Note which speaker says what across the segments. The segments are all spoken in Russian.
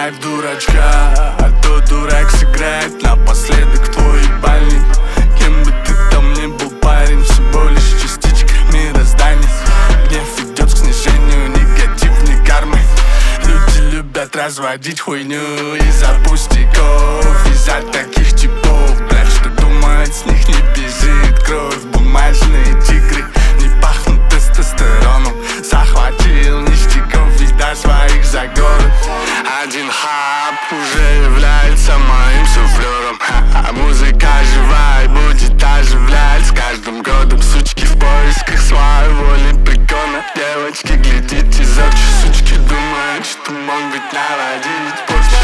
Speaker 1: играй в дурачка, а то дурак сыграет напоследок твой ебальник. Кем бы ты там ни был, парень, всего лишь частичка мироздания. Гнев идет к снижению негативной кармы. Люди любят разводить хуйню из-за пустяков, из-за таких типов, блядь, что думает, с них не бежит кровь. Бумажные тигры не пахнут тестостероном. Захватил ништяков, вида своих за город. Один хаб уже является моим суфлером, а музыка живая будет оживлять. С каждым годом сучки в поисках своего лепрекона. Девочки, глядите за очи, сучки думают, что могут наводить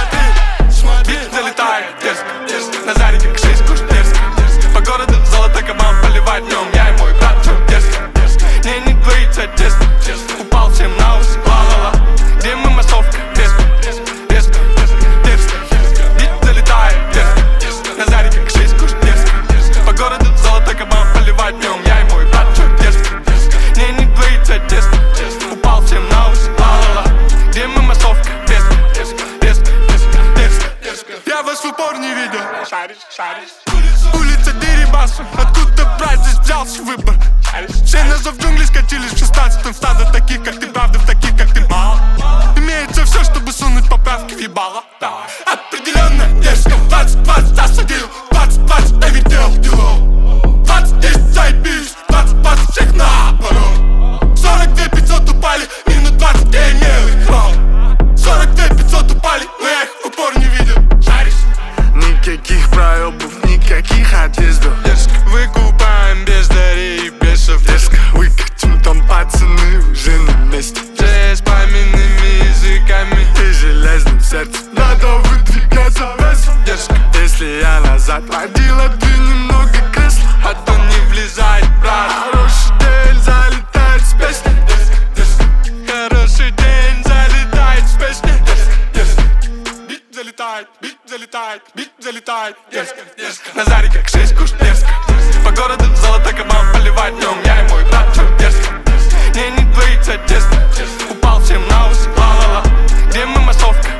Speaker 1: порчу.
Speaker 2: Бит залетает дерзко, дерзко, на заре как шесть куш дерзко, дерзко. По городу золотой кабан поливать днем, я и мой брат, чё дерзко, дерзко. Мне не двоится дерзко, дерзко. Упал всем на ус, ла-ла-ла. Где мы массовка, резко, резко, резко, дерзко. Бит залетает дерзко, дерзко, на заре как шесть куш дерзко, дерзко. По городу золотой кабан поливать днем, я и мой брат, чё дерзко, дерзко. Мне не двоится дерзко, дерзко. Упал всем на ус, ла-ла-ла. Где мы массовка, резко, резко, резко, резко, дерзко, дерзко. Я вас в упор не видел.
Speaker 1: Шаришь, шаришь.
Speaker 2: Улица Дерибаса, откуда брать, здесь взялся выбор. Все на зов джунглей скатились в 16-м. Стадо таких, как ты, правда, в таких, как ты, мало. Имеется все, чтобы сунуть поправки в ебало. Определенно дерзко. 20-20 осадил, 20-20 наведел делов. 20 10 заебись, 20-20 всех наоборот. 42 500 упали, минут 20 я имел их рот. 42 500 упали, но я их в упор не видел. Шаришь?
Speaker 1: Никаких проебов, никаких отъездов.
Speaker 2: Дерзко. Выкупаем без дарей и бесов.
Speaker 1: Дерзко. Выкатим, там пацаны уже на месте.
Speaker 2: С пламенными языками
Speaker 1: И железным сердцем надо выдвигаться весом.
Speaker 2: дерзко.
Speaker 1: Если я назад водила, двинь немного кресла,
Speaker 2: А то не влезает, брат.
Speaker 1: хороший день залетает с песней.
Speaker 2: Дерзко, дерзко. Хороший день залетает с песней. Дерзко, дерзко. Бит залетает, бит залетает, бит залетает. Дерзко, дерзко. На заре как шесть куш дерзко, дерзко. По городу золотой кабан поливать днем, я и мой брат, чё дерзко, дерзко. Мне не двоится дерзко, дерзко. Упал всем на ус, ла-ла-ла. Где мы массовка,